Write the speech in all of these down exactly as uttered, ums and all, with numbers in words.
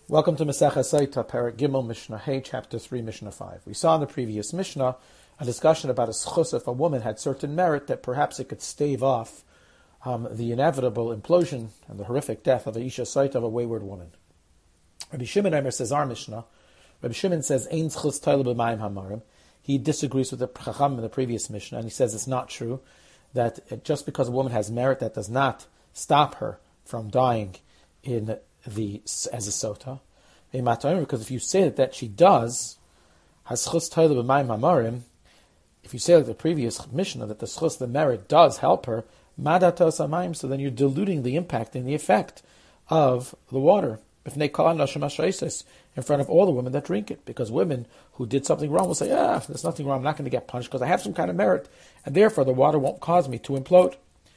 Welcome to Masechah Saita, Parak Gimel, Mishnah Hey, Chapter three, Mishnah five. We saw in the previous Mishnah a discussion about a schus if a woman had certain merit that perhaps it could stave off um, the inevitable implosion and the horrific death of a Isha Saita, of a wayward woman. Rabbi Shimon Eimer says our Mishnah. Rabbi Shimon says, Ein schus toile b'mayim hamarim. He disagrees with the Chacham in the previous Mishnah, and he says it's not true, that just because a woman has merit, that does not stop her from dying in the as a sota. Because if you say that, that she does, has schus toile b'mayim hamarim, if you say like the previous Mishnah that the schus, the merit, does help her, madatos hamayim, so then you're diluting the impact and the effect of the water in front of all the women that drink it. Because women who did something wrong will say, ah, there's nothing wrong, I'm not going to get punished because I have some kind of merit, and therefore the water won't cause me to implode.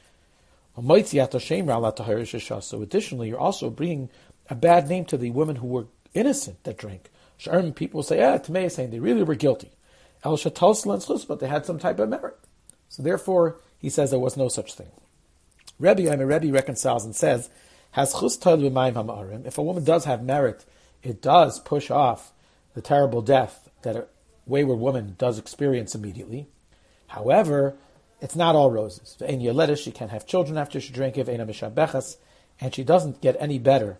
So additionally, you're also bringing a bad name to the women who were innocent that drank. People will say, ah, Tamei is saying they really were guilty. But they had some type of merit. So therefore, he says there was no such thing. Rebbe, I mean, Rebbe reconciles and says, has chus toile b'mayim hamarim, if a woman does have merit, it does push off the terrible death that a wayward woman does experience immediately. However, it's not all roses. She can't have children after she drank it, and she doesn't get any better.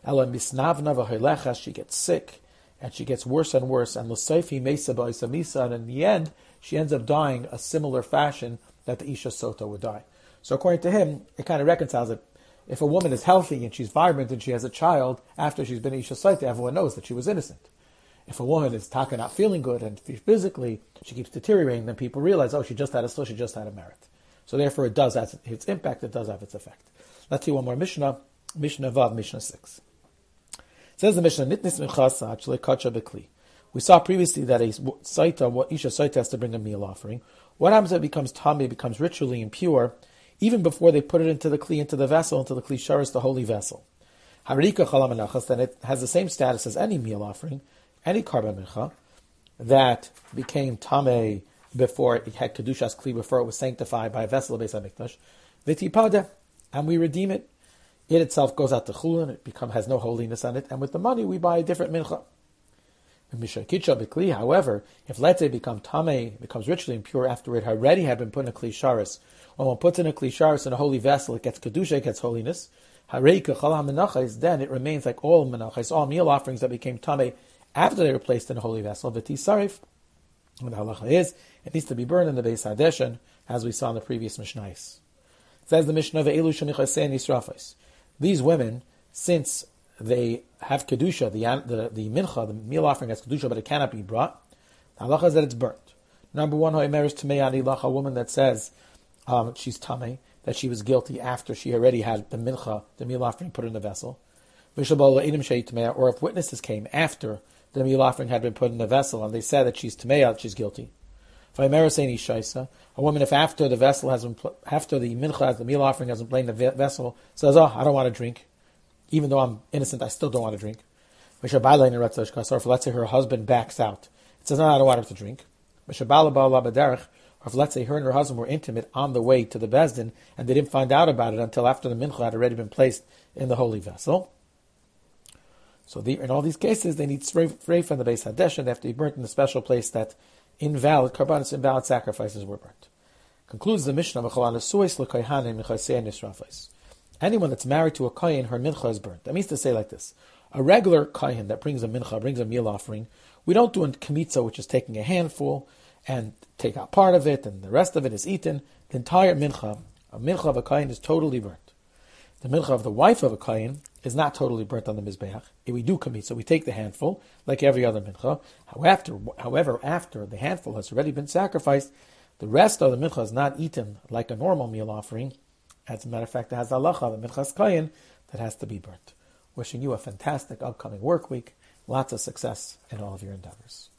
She gets sick, and she gets worse and worse, and and in the end, she ends up dying a similar fashion that the Isha Sota would die. So according to him, it kind of reconciles it. If a woman is healthy and she's vibrant and she has a child, after she's been Isha Sota, everyone knows that she was innocent. If a woman is taka not feeling good and physically she keeps deteriorating, then people realize, oh, she just had a slow, she just had a merit. So therefore it does have its impact, it does have its effect. Let's see one more Mishnah, Mishnah Vav, Mishnah six. It says the Mishnah, Nitnis minchasa actually kacha bekli. We saw previously that a Saita, what Isha Saita has to bring a meal offering. What happens if it becomes tamei, it becomes ritually impure, even before they put it into the kli, into the vessel, into the kli sharis, the holy vessel? Harika chalam menachas, then it has the same status as any meal offering, any karban mincha, that became tamei before it had kedushas kli, before it was sanctified by a vessel of Beis HaMikdash, v'tipada, and we redeem it. It itself goes out to chulin, it become, has no holiness on it, and with the money we buy a different mincha. However, if let's say become tamei, becomes ritually impure after it already had been put in a kli sharis, when one puts in a kli sharis in a holy vessel, it gets kedusha, it gets holiness. Hareika chalam menachas, then it remains like all menachas, all meal offerings that became tamei after they were placed in a holy vessel. V'tisarif, and the halacha is, it needs to be burned in the Beis Hadeshen, as we saw in the previous Mishnahs. It says the Mishnah ve'elu shenichasein yisrafos. These women, since they have kedusha, the the the mincha, the meal offering has kedusha, but it cannot be brought, the halacha is that it's burnt. Number one, hoimeres tamei anilach, a woman that says um, she's tamei, that she was guilty after she already had the mincha, the meal offering, put in the vessel. Or if witnesses came after the meal offering had been put in the vessel and they said that she's tamei, that she's guilty. A woman, if after the vessel has been, after the mincha, the meal offering has been playing the vessel, says, oh, I don't want to drink, even though I'm innocent, I still don't want to drink. Or if let's say her husband backs out, it says, no, I don't want her to drink. Or if let's say her and her husband were intimate on the way to the Bezdin, and they didn't find out about it until after the mincha had already been placed in the holy vessel. So the, in all these cases, they need spray from the Beis Hadeshen. They have to be burnt in the special place that invalid karbanos, invalid sacrifices were burnt. Concludes the Mishnah, anyone that's married to a kohen, her mincha is burnt. That means to say like this: a regular kohen that brings a mincha, brings a meal offering, we don't do a kmitza, which is taking a handful and take out part of it, and the rest of it is eaten. The entire mincha, a mincha of a kohen, is totally burnt. The mincha of the wife of a kohen is not totally burnt on the mizbeach. If we do kmitza, we take the handful, like every other mincha. However, however, after the handful has already been sacrificed, the rest of the mincha is not eaten like a normal meal offering. As a matter of fact, it has halacha, the minchas kohen, that has to be burnt. Wishing you a fantastic upcoming work week, lots of success in all of your endeavors.